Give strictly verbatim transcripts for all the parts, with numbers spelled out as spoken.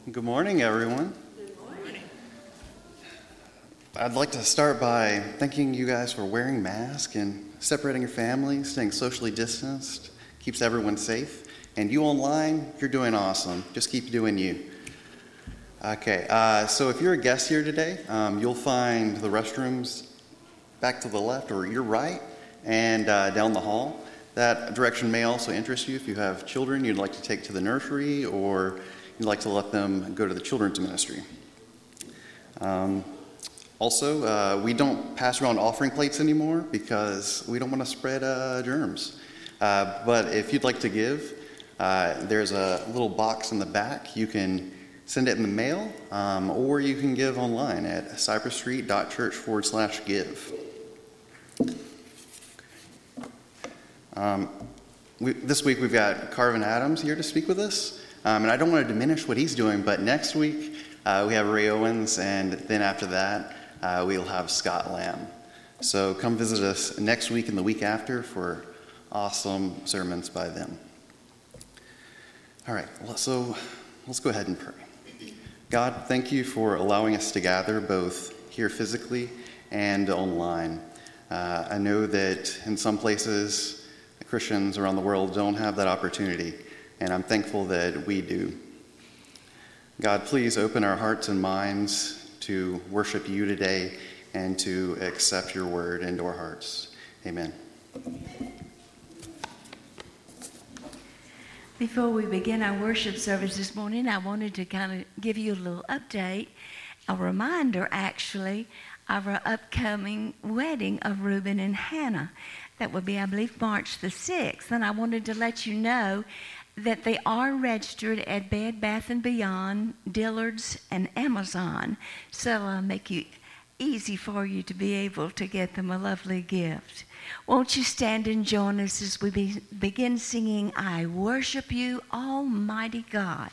Good morning, everyone. Good morning. I'd like to start by thanking you guys for wearing masks and separating your families, staying socially distanced, keeps everyone safe. And you online, you're doing awesome. Just keep doing you. Okay, uh, so if you're a guest here today, um, you'll find the restrooms back to the left or your right and uh, down the hall. That direction may also interest you if you have children you'd like to take to the nursery or you'd like to let them go to the children's ministry. Um, also, uh, we don't pass around offering plates anymore because we don't want to spread uh, germs. Uh, but if you'd like to give, uh, there's a little box in the back. You can send it in the mail, um, or you can give online at cypressstreet.church forward slash give. Um, we, this week we've got Carvin Adams here to speak with us. Um, and I don't want to diminish what he's doing, but next week uh, we have Ray Owens, and then after that uh, we'll have Scott Lamb. So come visit us next week and the week after for awesome sermons by them. All right, so let's go ahead and pray. God, thank you for allowing us to gather both here physically and online. Uh, I know that in some places Christians around the world don't have that opportunity. And I'm thankful that we do. God, please open our hearts and minds to worship you today and to accept your word into our hearts. Amen. Before we begin our worship service this morning, I wanted to kind of give you a little update, a reminder actually, of our upcoming wedding of Reuben and Hannah. That will be, I believe, March the sixth. And I wanted to let you know that they are registered at Bed Bath and Beyond, Dillard's, and Amazon. So it'll uh, make it easy for you to be able to get them a lovely gift. Won't you stand and join us as we be, begin singing, I Worship You, Almighty God.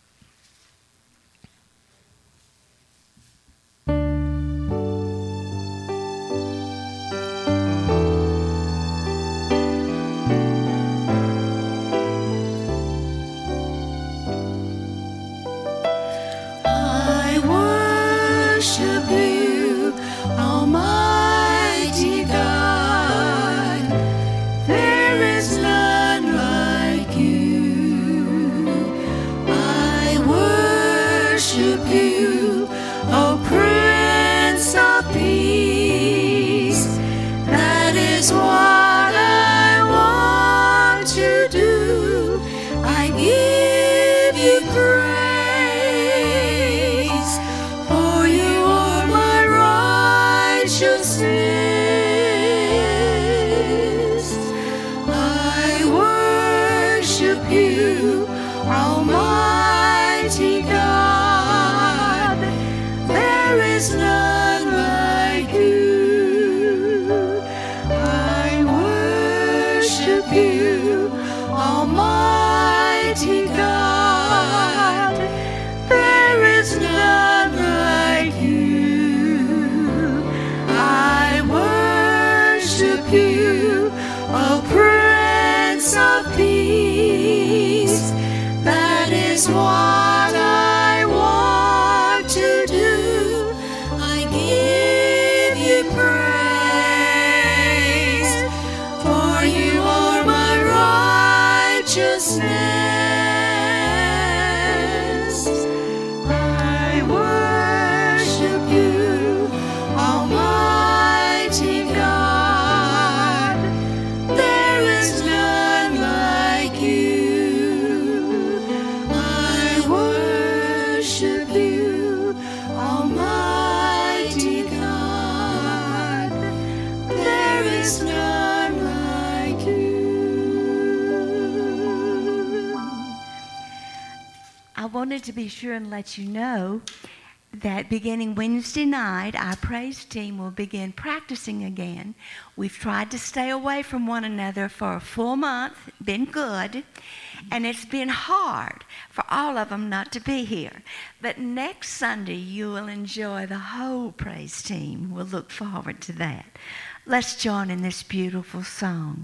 To be sure and let you know that beginning Wednesday night, our praise team will begin practicing again. We've tried to stay away from one another for a full month, been good, and it's been hard for all of them not to be here. But next Sunday, you will enjoy the whole praise team. We'll look forward to that. Let's join in this beautiful song,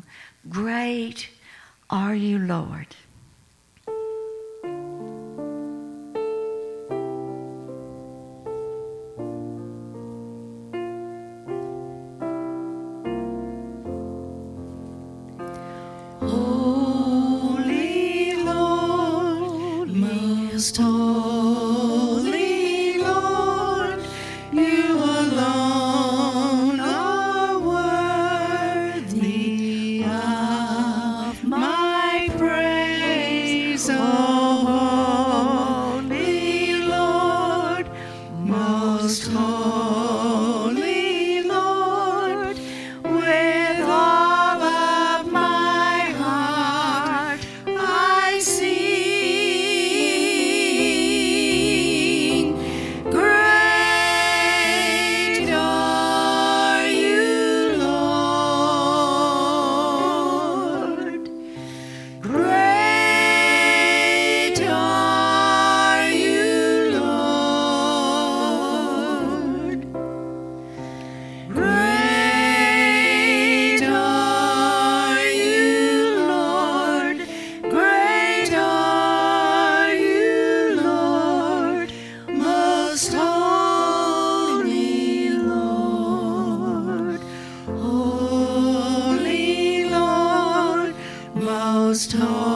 Great Are You, Lord. most holy Lord, you alone are worthy of my praise, oh holy Lord, most holy Lord, with all of my heart I sing. Great are you, Lord. Great are you, Lord. Great are you, Lord. Great are you, Lord. Most holy Lord. Holy Lord. Most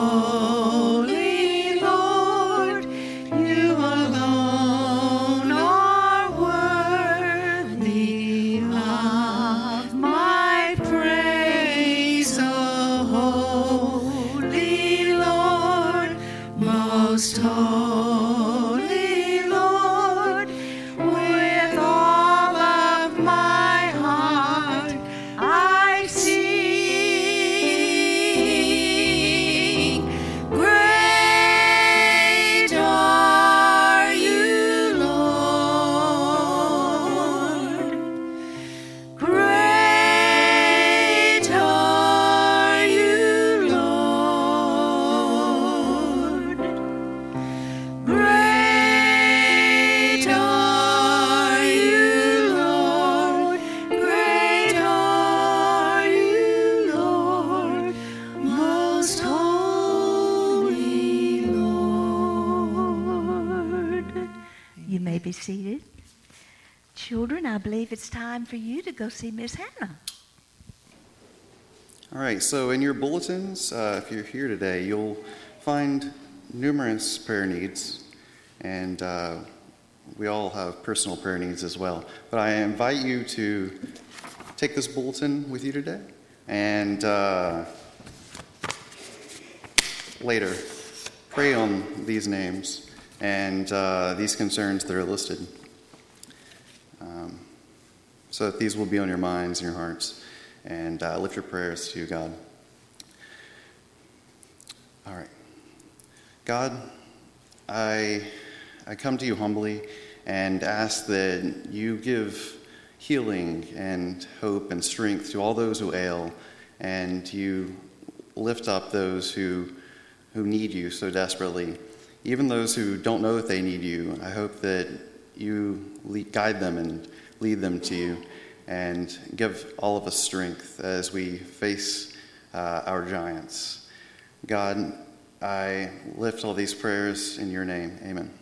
holy Lord. You alone are worthy of my praise, oh holy Lord, most holy Lord, with all of my heart I sing. Great are you, Lord. Great are you, Lord. Great are you, Lord. Great are you, Lord. Most holy Lord. You may be seated. Children, I believe it's time for you to go see Miss Hannah. All right, so in your bulletins, uh, if you're here today, you'll find numerous prayer needs, and uh, we all have personal prayer needs as well. But I invite you to take this bulletin with you today, and uh, later pray on these names and uh, these concerns that are listed, um, so that these will be on your minds and your hearts, and uh, lift your prayers to God. All right. God, I, I come to you humbly and ask that you give healing and hope and strength to all those who ail, and you lift up those who, who need you so desperately. Even those who don't know that they need you, I hope that you lead, guide them and lead them to you, and give all of us strength as we face uh, our giants. God, I lift all these prayers in your name. Amen.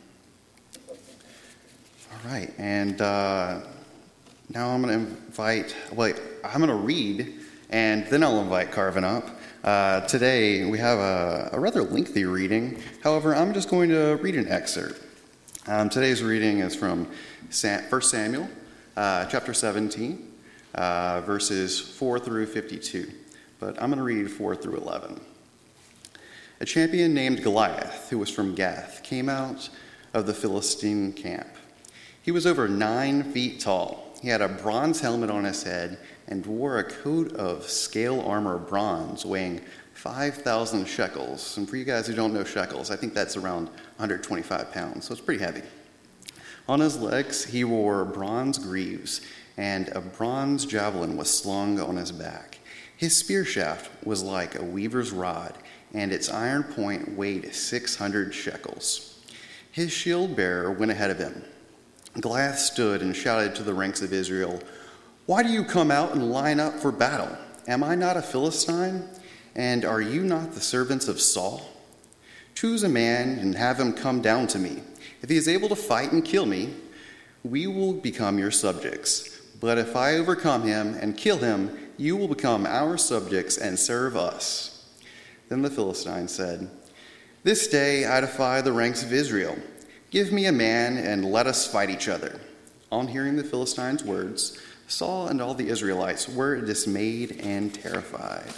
All right, and uh, now I'm going to invite, wait, I'm going to read, and then I'll invite Carvin up. Uh, today we have a, a rather lengthy reading. However, I'm just going to read an excerpt. Um, today's reading is from First Samuel, uh, chapter seventeen, uh, verses four through fifty-two. But I'm going to read four through eleven. A champion named Goliath, who was from Gath, came out of the Philistine camp. He was over nine feet tall. He had a bronze helmet on his head and wore a coat of scale armor bronze weighing five thousand shekels. And for you guys who don't know shekels, I think that's around one hundred twenty-five pounds, so it's pretty heavy. On his legs, he wore bronze greaves, and a bronze javelin was slung on his back. His spear shaft was like a weaver's rod, and its iron point weighed six hundred shekels. His shield bearer went ahead of him. Goliath stood and shouted to the ranks of Israel, "Why do you come out and line up for battle? Am I not a Philistine? And are you not the servants of Saul? Choose a man and have him come down to me. If he is able to fight and kill me, we will become your subjects. But if I overcome him and kill him, you will become our subjects and serve us." Then the Philistine said, This day I defy the ranks of Israel. Give me a man and let us fight each other. On hearing the Philistines' words, Saul and all the Israelites were dismayed and terrified.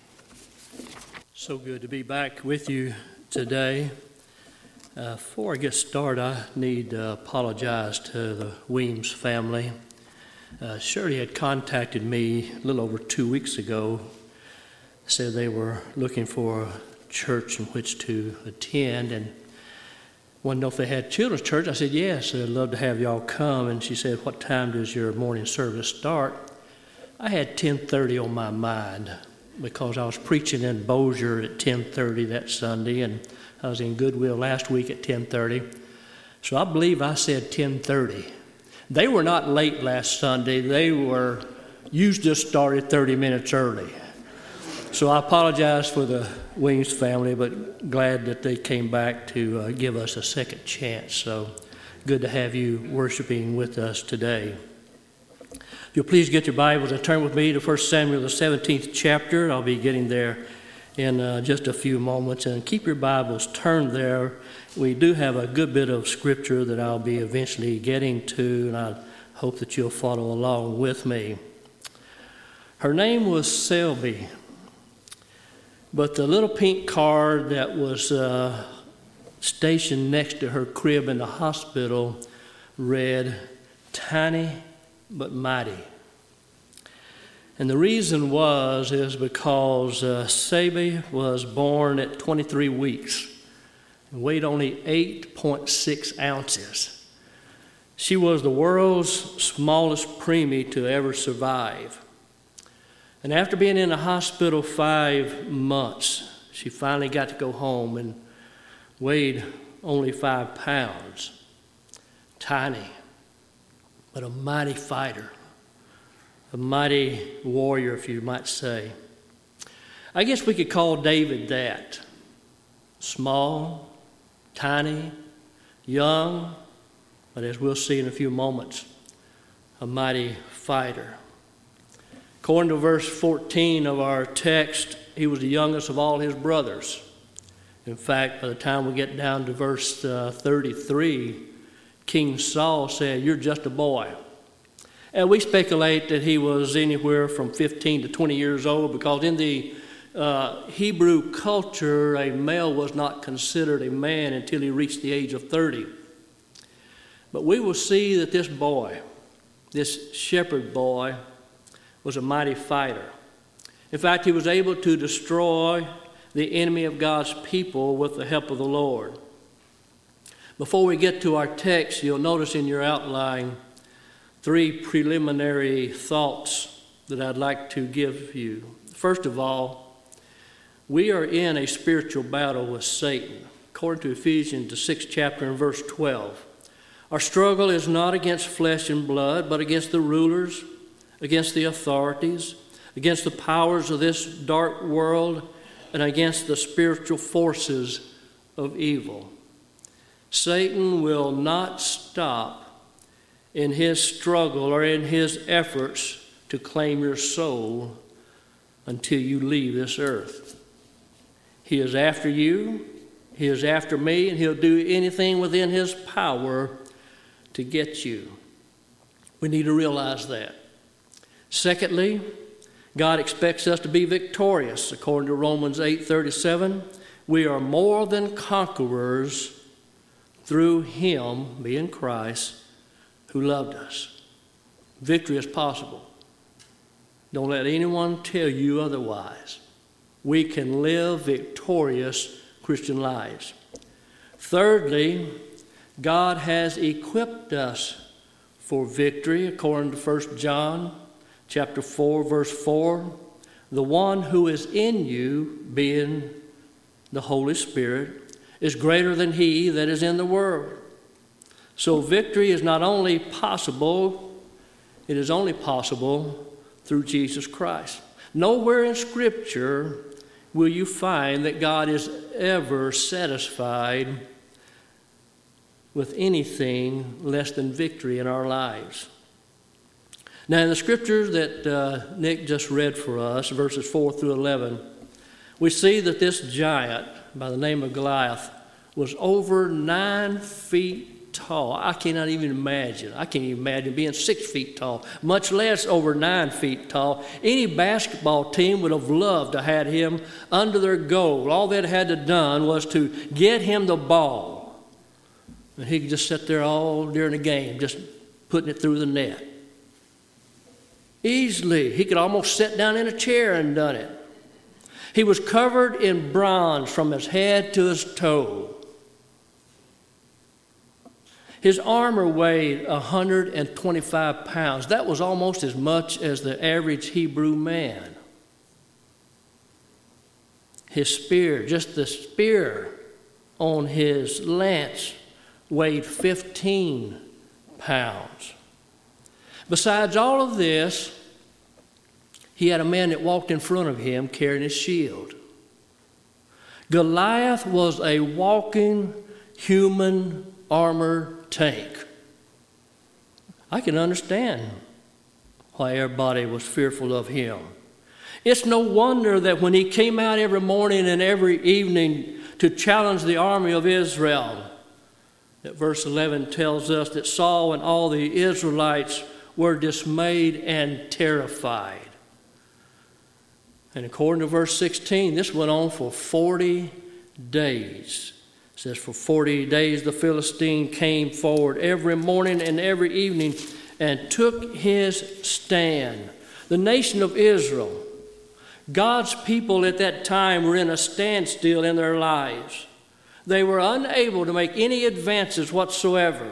So good to be back with you today. Uh, before I get started, I need to apologize to the Weems family. Uh, Shirley had contacted me a little over two weeks ago, said they were looking for a church in which to attend, and wanted to know if they had children's church. I said, yes, I'd love to have y'all come. And she said, what time does your morning service start? I had ten thirty on my mind because I was preaching in Bossier at ten thirty that Sunday, and I was in Goodwill last week at ten thirty. So I believe I said ten thirty. They were not late last Sunday. They were, you just started thirty minutes early. So I apologize for the Weems family, but glad that they came back to uh, give us a second chance. So good to have you worshiping with us today. If you'll please get your Bibles and turn with me to First Samuel, the seventeenth chapter. I'll be getting there in uh, just a few moments. And keep your Bibles turned there. We do have a good bit of scripture that I'll be eventually getting to, and I hope that you'll follow along with me. Her name was Selby. But the little pink card that was uh, stationed next to her crib in the hospital read, "Tiny but mighty." And the reason was is because uh, Selby was born at twenty-three weeks and weighed only eight point six ounces. She was the world's smallest preemie to ever survive. And after being in the hospital five months, she finally got to go home and weighed only five pounds. Tiny, but a mighty fighter, a mighty warrior, if you might say. I guess we could call David that. Small, tiny, young, but as we'll see in a few moments, a mighty fighter. According to verse fourteen of our text, he was the youngest of all his brothers. In fact, by the time we get down to verse uh, thirty-three, King Saul said, "You're just a boy." And we speculate that he was anywhere from fifteen to twenty years old, because in the uh, Hebrew culture, a male was not considered a man until he reached the age of thirty. But we will see that this boy, this shepherd boy, was a mighty fighter. In fact, he was able to destroy the enemy of God's people with the help of the Lord. Before we get to our text, you'll notice in your outline three preliminary thoughts that I'd like to give you. First of all, we are in a spiritual battle with Satan. According to Ephesians, the sixth chapter and verse twelve, our struggle is not against flesh and blood, but against the rulers, against the authorities, against the powers of this dark world, and against the spiritual forces of evil. Satan will not stop in his struggle or in his efforts to claim your soul until you leave this earth. He is after you, he is after me, and he'll do anything within his power to get you. We need to realize that. Secondly, God expects us to be victorious. According to Romans eight thirty-seven, we are more than conquerors through him, being Christ, who loved us. Victory is possible. Don't let anyone tell you otherwise. We can live victorious Christian lives. Thirdly, God has equipped us for victory. According to First John chapter four, verse four, the one who is in you, being the Holy Spirit, is greater than he that is in the world. So victory is not only possible, it is only possible through Jesus Christ. Nowhere in Scripture will you find that God is ever satisfied with anything less than victory in our lives. Now, in the scriptures that uh, Nick just read for us, verses four through eleven, we see that this giant by the name of Goliath was over nine feet tall. I cannot even imagine. I can't even imagine being six feet tall, much less over nine feet tall. Any basketball team would have loved to have had him under their goal. All they had to done was to get him the ball. And he could just sit there all during the game, just putting it through the net. Easily. He could almost sit down in a chair and done it. He was covered in bronze from his head to his toe. His armor weighed one hundred twenty-five pounds. That was almost as much as the average Hebrew man. His spear, just the spear on his lance, weighed fifteen pounds. Besides all of this, he had a man that walked in front of him carrying his shield. Goliath was a walking human armor tank. I can understand why everybody was fearful of him. It's no wonder that when he came out every morning and every evening to challenge the army of Israel, that verse eleven tells us that Saul and all the Israelites were dismayed and terrified. And according to verse sixteen, this went on for forty days. It says, for forty days the Philistine came forward every morning and every evening and took his stand. The nation of Israel, God's people at that time, were in a standstill in their lives. They were unable to make any advances whatsoever.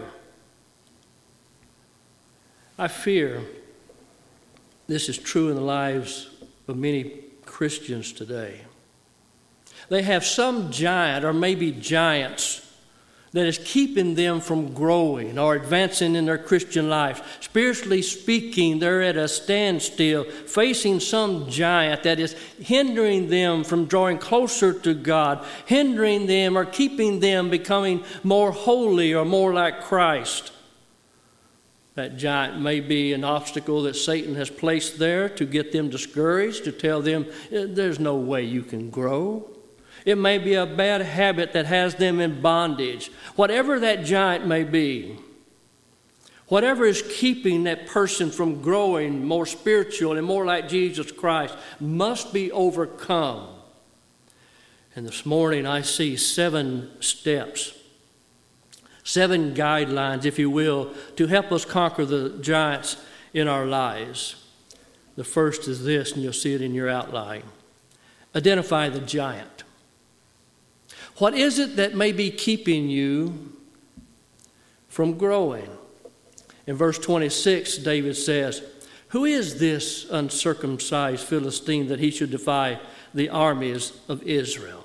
I fear this is true in the lives of many Christians today. They have some giant or maybe giants that is keeping them from growing or advancing in their Christian life. Spiritually speaking, they're at a standstill, facing some giant that is hindering them from drawing closer to God, hindering them or keeping them becoming more holy or more like Christ. That giant may be an obstacle that Satan has placed there to get them discouraged, to tell them there's no way you can grow. It may be a bad habit that has them in bondage. Whatever that giant may be, whatever is keeping that person from growing more spiritual and more like Jesus Christ must be overcome. And this morning I see seven steps, seven guidelines, if you will, to help us conquer the giants in our lives. The first is this, and you'll see it in your outline. Identify the giant. What is it that may be keeping you from growing? In verse twenty-six, David says, who is this uncircumcised Philistine that he should defy the armies of Israel?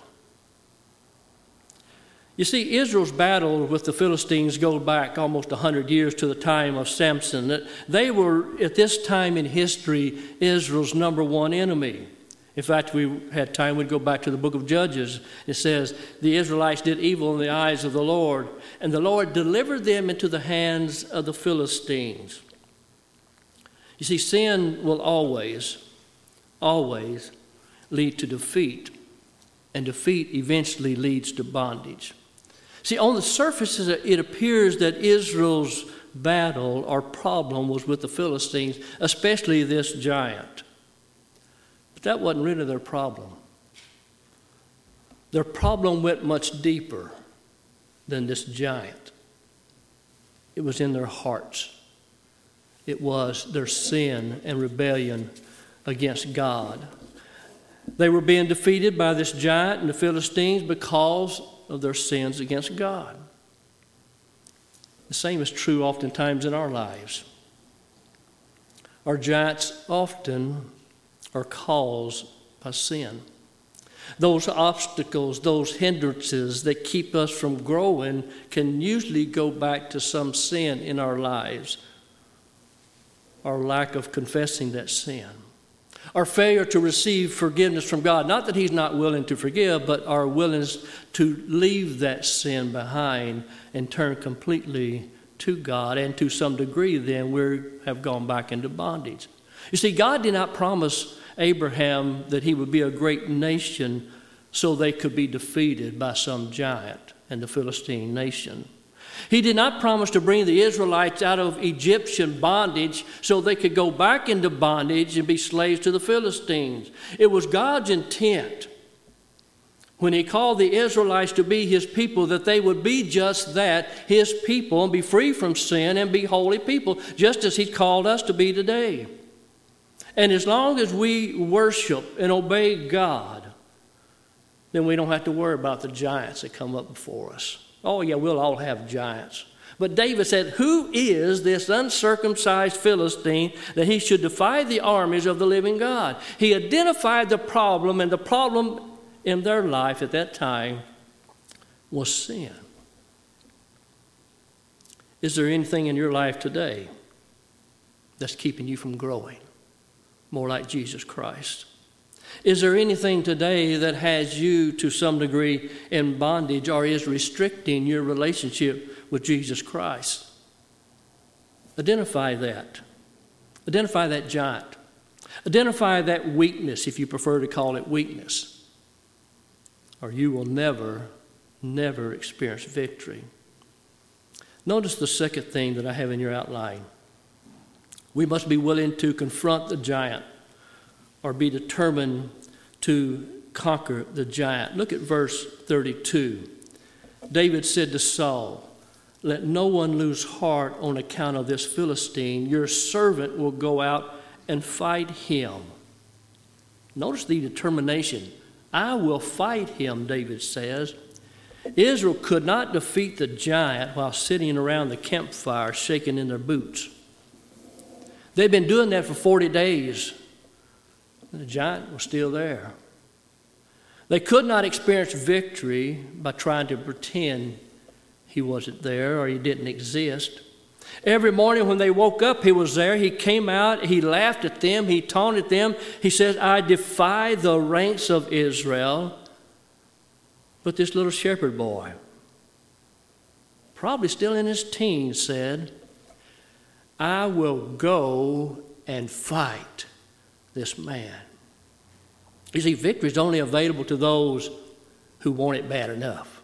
You see, Israel's battle with the Philistines goes back almost one hundred years to the time of Samson. They were, at this time in history, Israel's number one enemy. In fact, we had time, we'd go back to the book of Judges. It says, the Israelites did evil in the eyes of the Lord, and the Lord delivered them into the hands of the Philistines. You see, sin will always, always lead to defeat, and defeat eventually leads to bondage. See, on the surface, it appears that Israel's battle or problem was with the Philistines, especially this giant. But that wasn't really their problem. Their problem went much deeper than this giant. It was in their hearts. It was their sin and rebellion against God. They were being defeated by this giant and the Philistines because of their sins against God. The same is true oftentimes in our lives. Our giants often are caused by sin. Those obstacles, those hindrances that keep us from growing can usually go back to some sin in our lives. Our lack of confessing that sin. Our failure to receive forgiveness from God. Not that He's not willing to forgive, but our willingness to leave that sin behind and turn completely to God. And to some degree then we have gone back into bondage. You see, God did not promise Abraham that he would be a great nation so they could be defeated by some giant and the Philistine nation. He did not promise to bring the Israelites out of Egyptian bondage so they could go back into bondage and be slaves to the Philistines. It was God's intent when he called the Israelites to be his people that they would be just that, his people, and be free from sin and be holy people, just as he called us to be today. And as long as we worship and obey God, then we don't have to worry about the giants that come up before us. Oh, yeah, we'll all have giants. But David said, who is this uncircumcised Philistine that he should defy the armies of the living God? He identified the problem, and the problem in their life at that time was sin. Is there anything in your life today that's keeping you from growing more like Jesus Christ? Is there anything today that has you to some degree in bondage or is restricting your relationship with Jesus Christ? Identify that. Identify that giant. Identify that weakness, if you prefer to call it weakness, or you will never, never experience victory. Notice the second thing that I have in your outline. We must be willing to confront the giant or be determined to conquer the giant. Look at verse thirty-two. David said to Saul, let no one lose heart on account of this Philistine. Your servant will go out and fight him. Notice the determination. I will fight him, David says. Israel could not defeat the giant while sitting around the campfire shaking in their boots. They'd been doing that for forty days. The giant was still there. They could not experience victory by trying to pretend he wasn't there or he didn't exist. Every morning when they woke up, he was there. He came out, he laughed at them, he taunted them. He says, I defy the ranks of Israel. But this little shepherd boy, probably still in his teens, said, I will go and fight this man. You see, victory is only available to those who want it bad enough.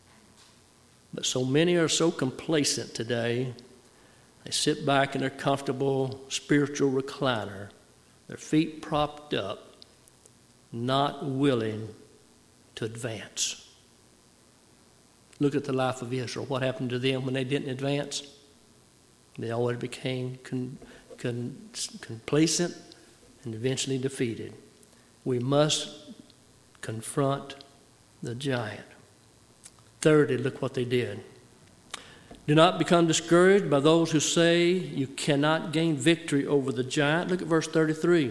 But so many are so complacent today, they sit back in their comfortable spiritual recliner, their feet propped up, not willing to advance. Look at the life of Israel. What happened to them when they didn't advance? They always became con- con- complacent and eventually defeated. We must confront the giant. Thirdly, look what they did. Do not become discouraged by those who say you cannot gain victory over the giant. Look at verse thirty-three.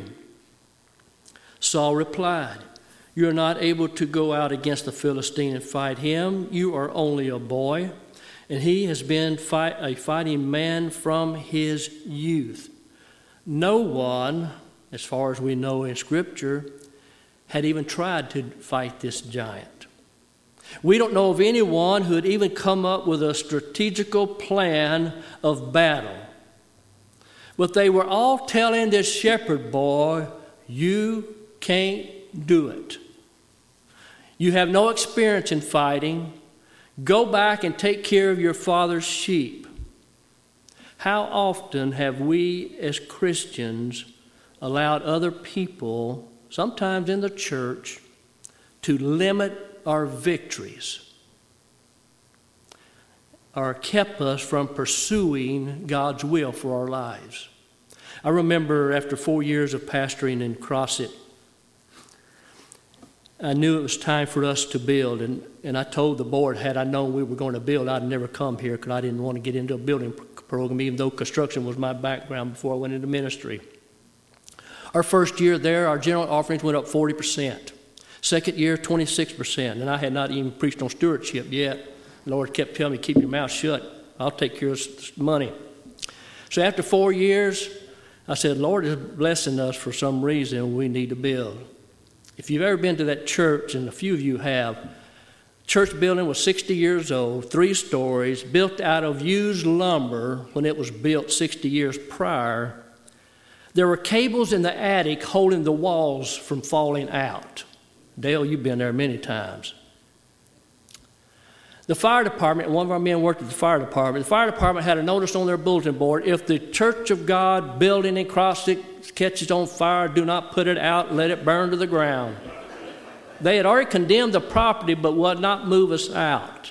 Saul replied, you are not able to go out against the Philistine and fight him. You are only a boy, and he has been fight, a fighting man from his youth. No one, as far as we know in Scripture, had even tried to fight this giant. We don't know of anyone who had even come up with a strategical plan of battle. But they were all telling this shepherd boy, you can't do it. You have no experience in fighting. Go back and take care of your father's sheep. How often have we as Christians allowed other people, sometimes in the church, to limit our victories or kept us from pursuing God's will for our lives? I remember after four years of pastoring in Crossett, I knew it was time for us to build, and, and I told the board, had I known we were going to build, I'd never come here because I didn't want to get into a building program, even though construction was my background before I went into ministry. Our first year there, our general offerings went up forty percent. Second year, twenty-six percent. And I had not even preached on stewardship yet. The Lord kept telling me, keep your mouth shut. I'll take care of this money. So after four years, I said, Lord is blessing us for some reason. We need to build. If you've ever been to that church, and a few of you have, church building was sixty years old, three stories, built out of used lumber when it was built sixty years prior. There were cables in the attic holding the walls from falling out. Dale, you've been there many times. The fire department, one of our men worked at the fire department. The fire department had a notice on their bulletin board: if the Church of God building in Crossett catches on fire, do not put it out, let it burn to the ground. They had already condemned the property, but would not move us out.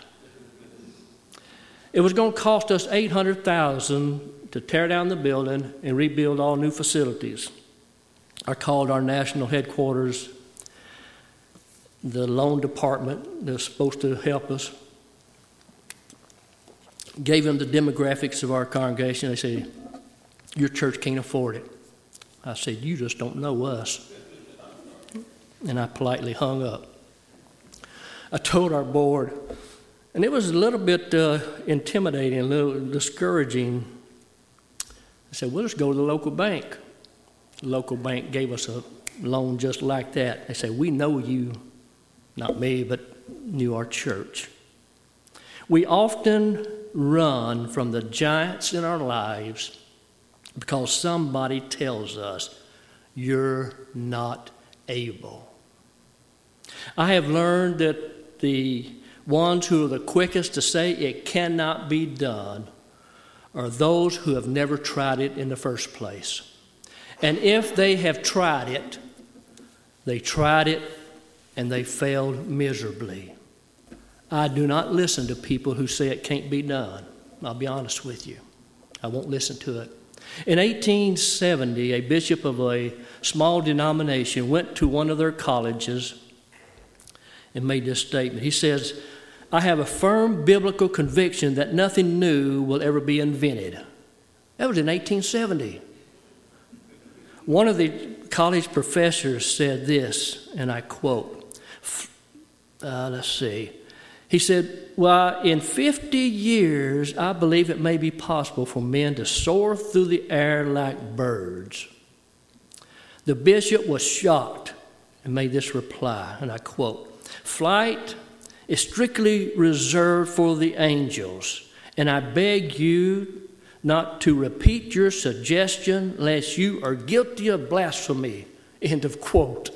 It was going to cost us eight hundred thousand dollars to tear down the building and rebuild all new facilities. I called our national headquarters, the loan department that's supposed to help us, gave them the demographics of our congregation. They said, your church can't afford it. I said, you just don't know us. And I politely hung up. I told our board, and it was a little bit uh, intimidating, a little discouraging. I said, we'll just go to the local bank. The local bank gave us a loan just like that. They said, we know you, not me, but knew our church. We often run from the giants in our lives because somebody tells us, you're not able. I have learned that the ones who are the quickest to say it cannot be done are those who have never tried it in the first place. And if they have tried it, they tried it and they failed miserably. I do not listen to people who say it can't be done. I'll be honest with you. I won't listen to it. In eighteen seventy, a bishop of a small denomination went to one of their colleges and made this statement. He says, I have a firm biblical conviction that nothing new will ever be invented. That was in eighteen seventy. One of the college professors said this, and I quote, uh, let's see. He said, well, in fifty years, I believe it may be possible for men to soar through the air like birds. The bishop was shocked and made this reply, and I quote, flight is strictly reserved for the angels, and I beg you not to repeat your suggestion lest you are guilty of blasphemy. End of quote.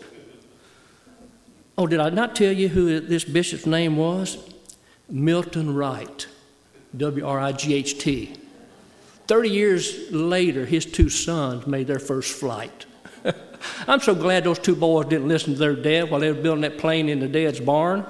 Oh, did I not tell you who this bishop's name was? Milton Wright, W R I G H T. Thirty years later, his two sons made their first flight. I'm so glad those two boys didn't listen to their dad while they were building that plane in the dad's barn.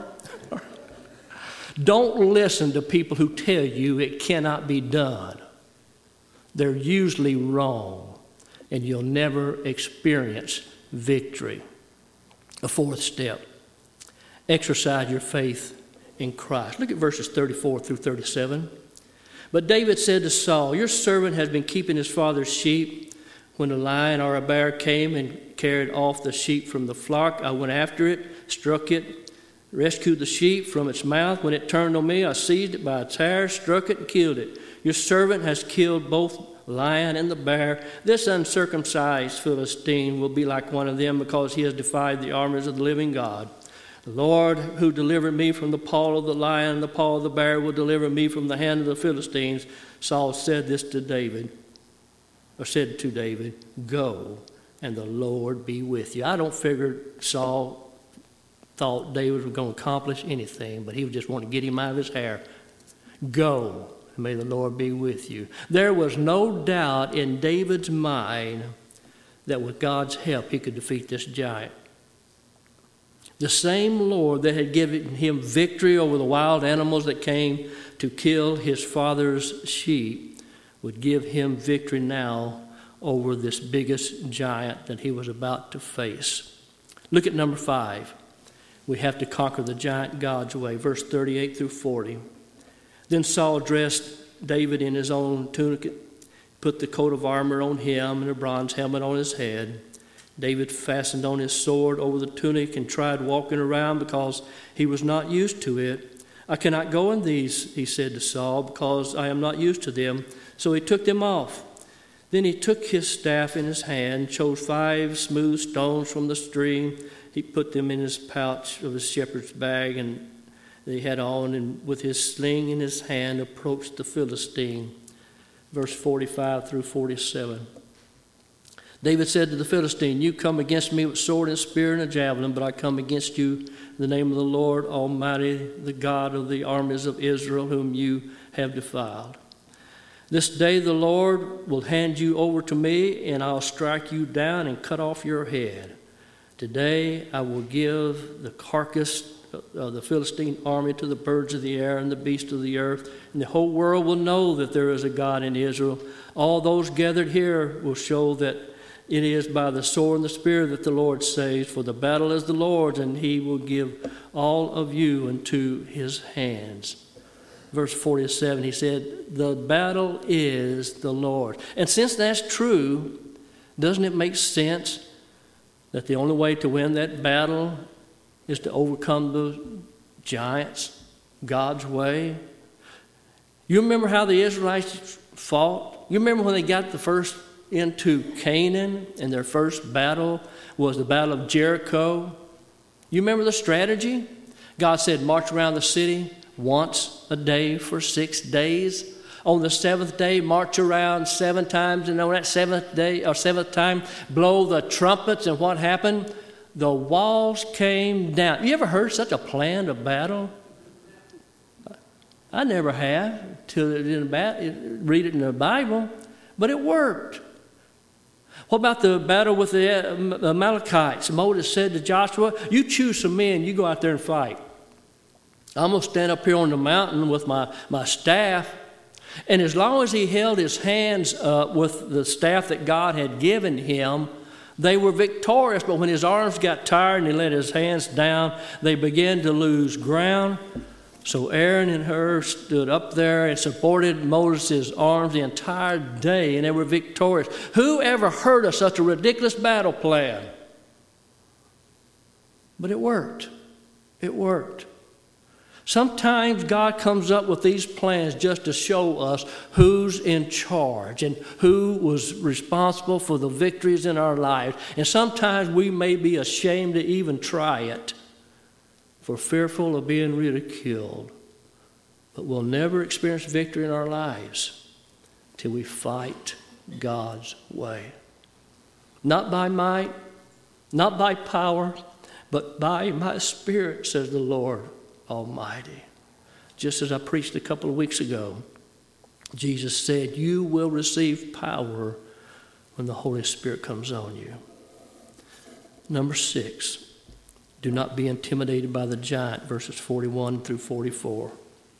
Don't listen to people who tell you it cannot be done. They're usually wrong, and you'll never experience victory. A fourth step, exercise your faith in Christ. Look at verses thirty-four through thirty-seven. But David said to Saul, your servant has been keeping his father's sheep. When a lion or a bear came and carried off the sheep from the flock, I went after it, struck it, rescued the sheep from its mouth. When it turned on me, I seized it by its hair, struck it, and killed it. Your servant has killed both lion and the bear. This uncircumcised Philistine will be like one of them because he has defied the armies of the living God. The Lord who delivered me from the paw of the lion and the paw of the bear will deliver me from the hand of the Philistines. Saul said this to David, or said to David, go, and the Lord be with you. I don't figure Saul thought David was going to accomplish anything, but he was just wanting to get him out of his hair. Go, and may the Lord be with you. There was no doubt in David's mind that with God's help he could defeat this giant. The same Lord that had given him victory over the wild animals that came to kill his father's sheep would give him victory now over this biggest giant that he was about to face. Look at number five. We have to conquer the giant God's way. Verse thirty-eight through forty. Then Saul dressed David in his own tunic, put the coat of armor on him and a bronze helmet on his head. David fastened on his sword over the tunic and tried walking around because he was not used to it. I cannot go in these, he said to Saul, because I am not used to them. So he took them off. Then he took his staff in his hand, chose five smooth stones from the stream. He put them in his pouch of his shepherd's bag, and they had on, and with his sling in his hand approached the Philistine. Verse forty-five through forty-seven. David said to the Philistine, you come against me with sword and spear and a javelin, but I come against you in the name of the Lord Almighty, the God of the armies of Israel, whom you have defiled. This day the Lord will hand you over to me, and I'll strike you down and cut off your head. Today I will give the carcass of the Philistine army to the birds of the air and the beasts of the earth, and the whole world will know that there is a God in Israel. All those gathered here will show that it is by the sword and the spear that the Lord saves, for the battle is the Lord's, and he will give all of you into his hands. Verse forty-seven, he said, the battle is the Lord. And since that's true, doesn't it make sense that the only way to win that battle is to overcome the giants God's way? You remember how the Israelites fought? You remember when they got the first into Canaan, and their first battle was the Battle of Jericho? You remember the strategy? God said, march around the city once a day for six days. On the seventh day, march around seven times, and on that seventh day or seventh time, blow the trumpets. And what happened? The walls came down. You ever heard such a plan of battle? I never have until read it in the Bible, but it worked. What about the battle with the Amalekites? Moses said to Joshua, you choose some men, you go out there and fight. I'm going to stand up here on the mountain with my, my staff. And as long as he held his hands up with the staff that God had given him, they were victorious. But when his arms got tired and he let his hands down, they began to lose ground. So Aaron and Hur stood up there and supported Moses' arms the entire day, and they were victorious. Who ever heard of such a ridiculous battle plan? But it worked. It worked. Sometimes God comes up with these plans just to show us who's in charge and who was responsible for the victories in our lives. And sometimes we may be ashamed to even try it, for fearful of being ridiculed. But we'll never experience victory in our lives till we fight God's way. Not by might, not by power, but by my Spirit, says the Lord Almighty. Just as I preached a couple of weeks ago, Jesus said, you will receive power when the Holy Spirit comes on you. Number six, do not be intimidated by the giant, verses forty-one through forty-four.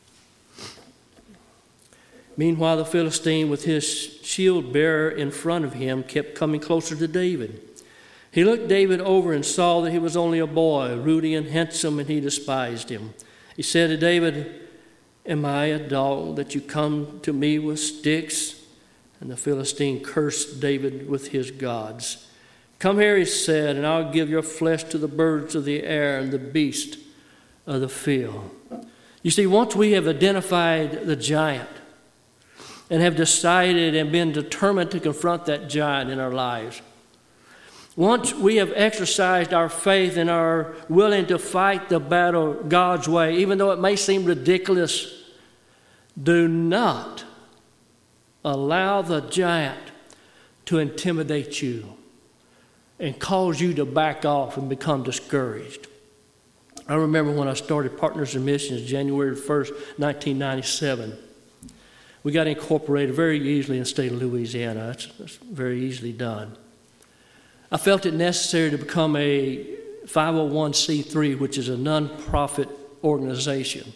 Meanwhile, the Philistine with his shield bearer in front of him kept coming closer to David. He looked David over and saw that he was only a boy, ruddy and handsome, and he despised him. He said to David, am I a dog that you come to me with sticks? And the Philistine cursed David with his gods. Come here, he said, and I'll give your flesh to the birds of the air and the beasts of the field. You see, once we have identified the giant and have decided and been determined to confront that giant in our lives, once we have exercised our faith and are willing to fight the battle God's way, even though it may seem ridiculous, do not allow the giant to intimidate you and cause you to back off and become discouraged. I remember when I started Partners in Missions, January first, nineteen ninety-seven. We got incorporated very easily in the state of Louisiana. It's, it's very easily done. I felt it necessary to become a five oh one c three, which is a nonprofit organization.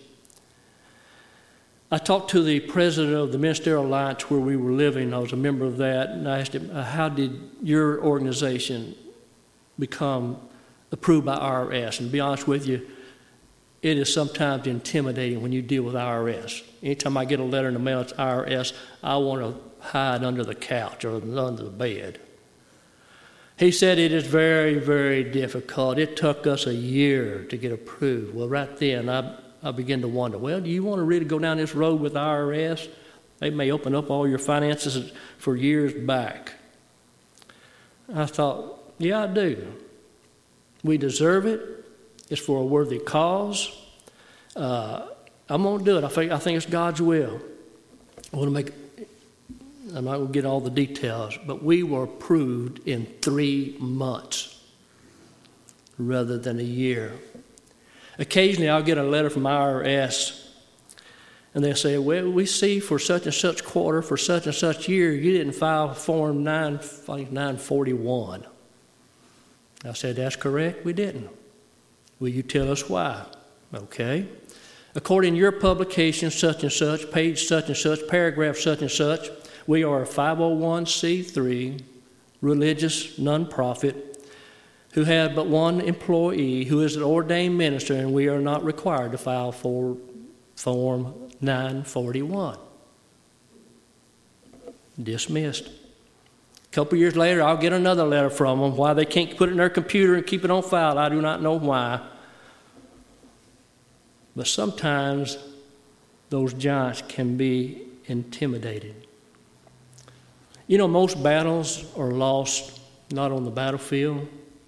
I talked to the president of the Ministerial Alliance where we were living. I was a member of that, and I asked him, how did your organization become approved by I R S? And to be honest with you, it is sometimes intimidating when you deal with I R S. Anytime I get a letter in the mail, it's I R S, I want to hide under the couch or under the bed. He said it is very, very difficult. It took us a year to get approved. Well, right then, I, I began to wonder, well, do you want to really go down this road with I R S? They may open up all your finances for years back. I thought, yeah, I do. We deserve it. It's for a worthy cause. Uh, I'm going to do it. I think, I think it's God's will. I want to make I'm not going to get all the details, but we were approved in three months rather than a year. Occasionally, I'll get a letter from I R S, and they'll say, well, we see for such and such quarter, for such and such year, you didn't file Form nine forty-one. I said, that's correct, we didn't. Will you tell us why? Okay. According to your publication, such and such, page such and such, paragraph such and such, we are a five oh one c three religious nonprofit who have but one employee who is an ordained minister, and we are not required to file for Form nine forty-one. Dismissed. A couple years later, I'll get another letter from them. Why they can't put it in their computer and keep it on file, I do not know why. But sometimes those giants can be intimidated. You know, most battles are lost not on the battlefield,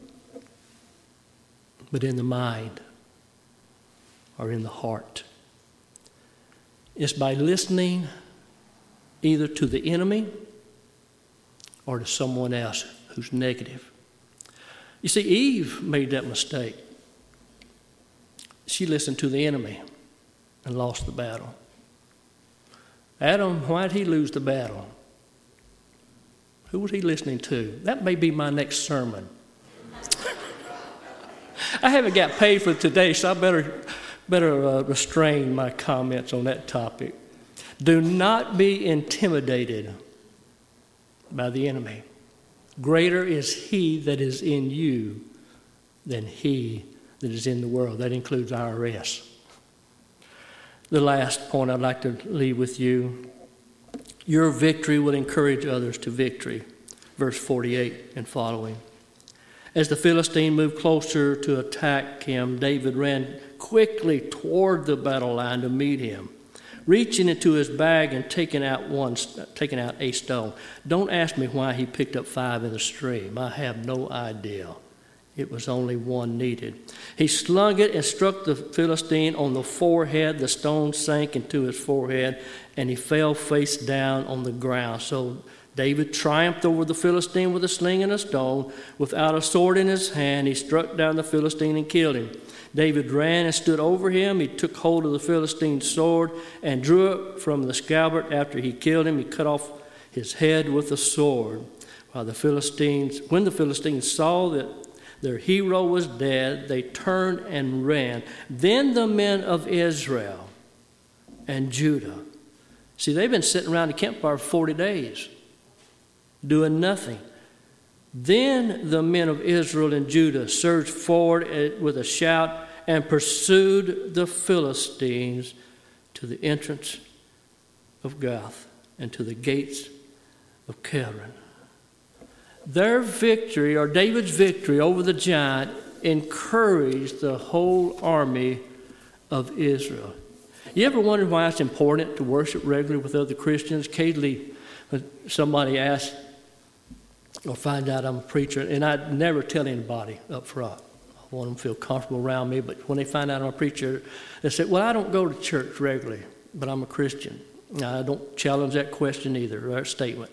but in the mind or in the heart. It's by listening either to the enemy or to someone else who's negative. You see, Eve made that mistake. She listened to the enemy and lost the battle. Adam, why did he lose the battle? Who was he listening to? That may be my next sermon. I haven't got paid for today, so I better, better uh, restrain my comments on that topic. Do not be intimidated by the enemy. Greater is he that is in you than he that is in the world. That includes I R S. The last point I'd like to leave with you. Your victory will encourage others to victory. Verse forty-eight and following. As the Philistine moved closer to attack him, David ran quickly toward the battle line to meet him, reaching into his bag and taking out one, taking out a stone. Don't ask me why he picked up five in the stream. I have no idea. It was only one needed. He slung it and struck the Philistine on the forehead. The stone sank into his forehead, and he fell face down on the ground. So David triumphed over the Philistine with a sling and a stone. Without a sword in his hand, he struck down the Philistine and killed him. David ran and stood over him. He took hold of the Philistine's sword and drew it from the scabbard. After he killed him, he cut off his head with the sword. While the Philistines, when the Philistines saw that their hero was dead, they turned and ran. Then the men of Israel and Judah, see, they've been sitting around the campfire for forty days, doing nothing. Then the men of Israel and Judah surged forward with a shout and pursued the Philistines to the entrance of Gath and to the gates of Ekron. Their victory, or David's victory over the giant, encouraged the whole army of Israel. You ever wondered why it's important to worship regularly with other Christians? Occasionally, when somebody asks or find out I'm a preacher, and I never tell anybody up front. I want them to feel comfortable around me, but when they find out I'm a preacher, they say, well, I don't go to church regularly, but I'm a Christian. Now, I don't challenge that question either, or that statement.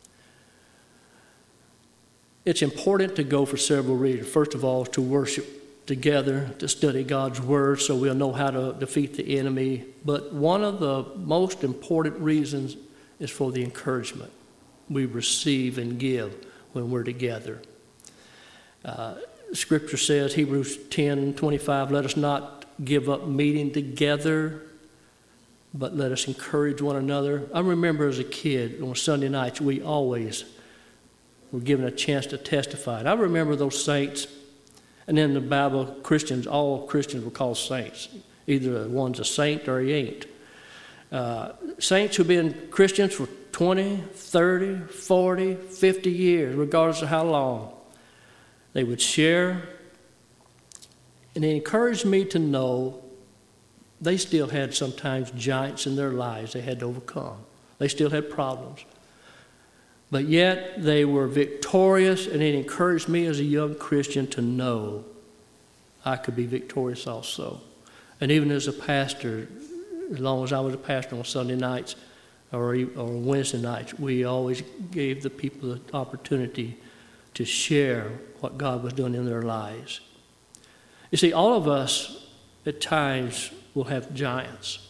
It's important to go for several reasons. First of all, to worship together, to study God's Word so we'll know how to defeat the enemy. But one of the most important reasons is for the encouragement we receive and give when we're together. Uh, Scripture says, Hebrews ten twenty-five, let us not give up meeting together, but let us encourage one another. I remember as a kid, on Sunday nights, we always were given a chance to testify. And I remember those saints, and in the Bible, Christians, all Christians were called saints. Either one's a saint or he ain't. Uh, saints who've been Christians for twenty, thirty, forty, fifty years, regardless of how long. They would share, and it encouraged me to know they still had sometimes giants in their lives they had to overcome. They still had problems. But yet they were victorious, and it encouraged me as a young Christian to know I could be victorious also. And even as a pastor, as long as I was a pastor on Sunday nights, or, e- or Wednesday nights, we always gave the people the opportunity to share what God was doing in their lives. You see, all of us at times will have giants,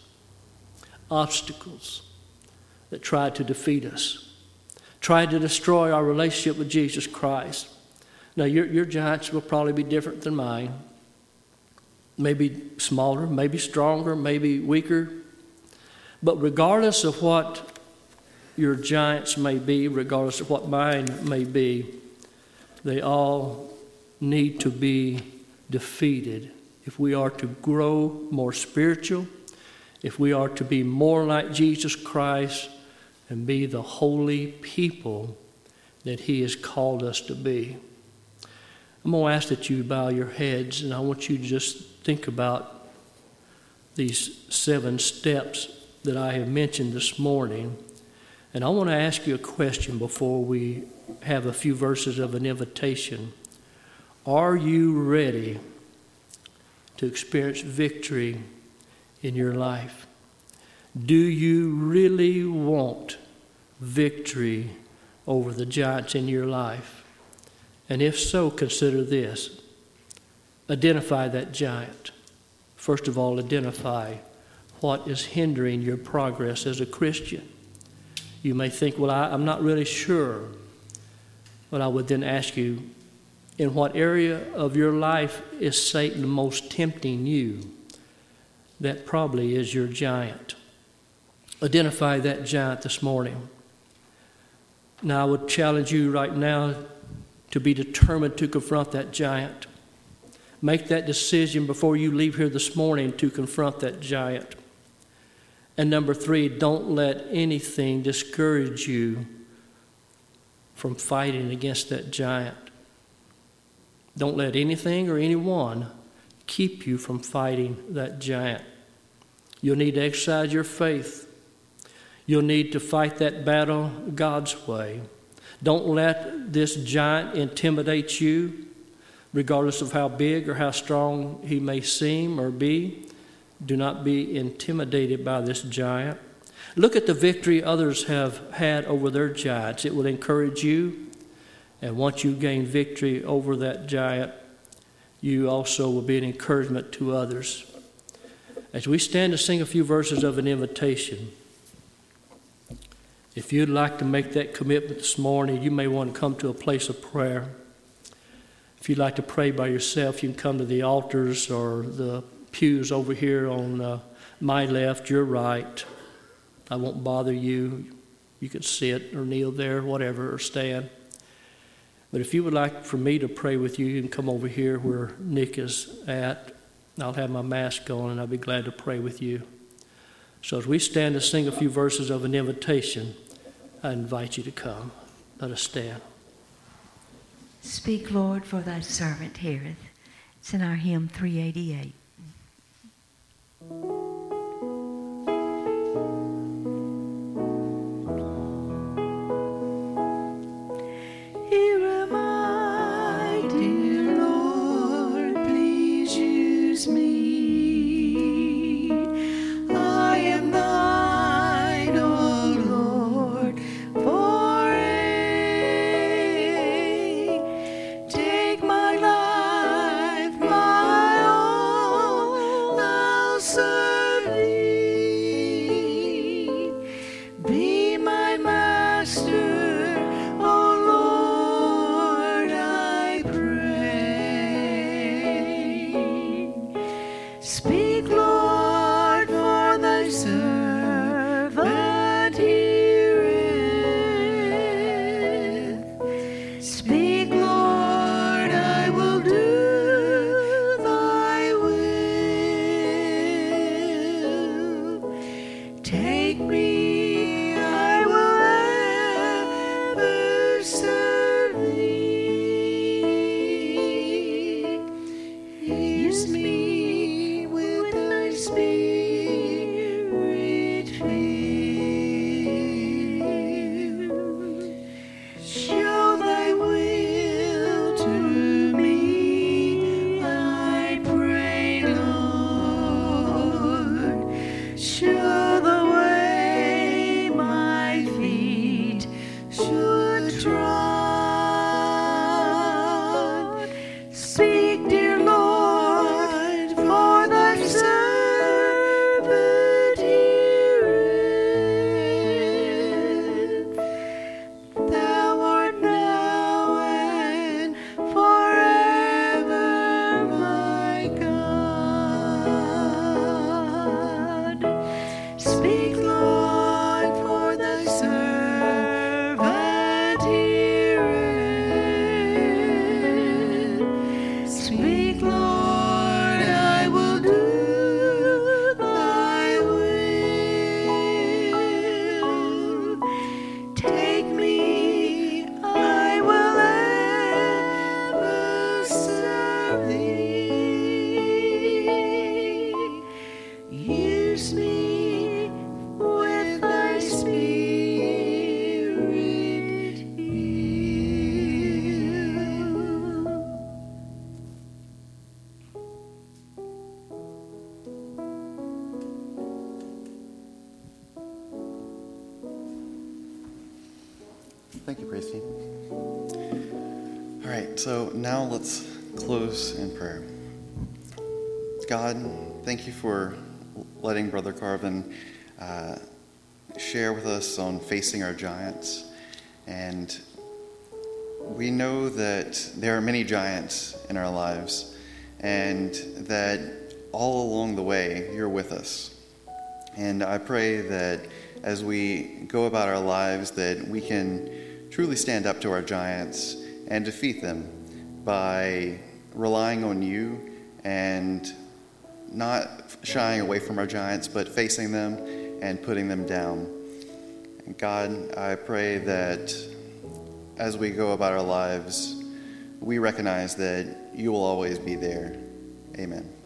obstacles that try to defeat us, try to destroy our relationship with Jesus Christ. Now, your, your giants will probably be different than mine. Maybe smaller, maybe stronger, maybe weaker. But regardless of what your giants may be, regardless of what mine may be, they all need to be defeated if we are to grow more spiritual, if we are to be more like Jesus Christ and be the holy people that He has called us to be. I'm going to ask that you bow your heads, and I want you to just think about these seven steps that I have mentioned this morning. And I want to ask you a question before we have a few verses of an invitation. Are you ready to experience victory in your life? Do you really want victory over the giants in your life? And if so, consider this. Identify that giant. First of all, identify what is hindering your progress as a Christian. You may think, well, I, I'm not really sure. But I would then ask you, in what area of your life is Satan most tempting you? That probably is your giant. Identify that giant this morning. Now, I would challenge you right now to be determined to confront that giant. Make that decision before you leave here this morning to confront that giant. And number three, don't let anything discourage you from fighting against that giant. Don't let anything or anyone keep you from fighting that giant. You'll need to exercise your faith. You'll need to fight that battle God's way. Don't let this giant intimidate you, regardless of how big or how strong he may seem or be. Do not be intimidated by this giant. Look at the victory others have had over their giants. It will encourage you. And once you gain victory over that giant, you also will be an encouragement to others. As we stand to sing a few verses of an invitation, if you'd like to make that commitment this morning, you may want to come to a place of prayer. If you'd like to pray by yourself, you can come to the altars or the pews over here on uh, my left, your right. I won't bother you. You can sit or kneel there, whatever, or stand. But if you would like for me to pray with you, you can come over here where Nick is at. I'll have my mask on, and I'll be glad to pray with you. So as we stand to sing a few verses of an invitation, I invite you to come. Let us stand. Speak, Lord, for thy servant heareth. It's in our hymn three eighty-eight. Here am I, dear Lord, please use me. I am thine, O Lord, for aye. Take my life, my Thank you, praise team. All right, so now let's close in prayer. God, thank you for letting Brother Carvin uh, share with us on facing our giants. And we know that there are many giants in our lives, and that all along the way, you're with us. And I pray that as we go about our lives, that we can truly stand up to our giants and defeat them by relying on you and not shying away from our giants, but facing them and putting them down. And God, I pray that as we go about our lives, we recognize that you will always be there. Amen.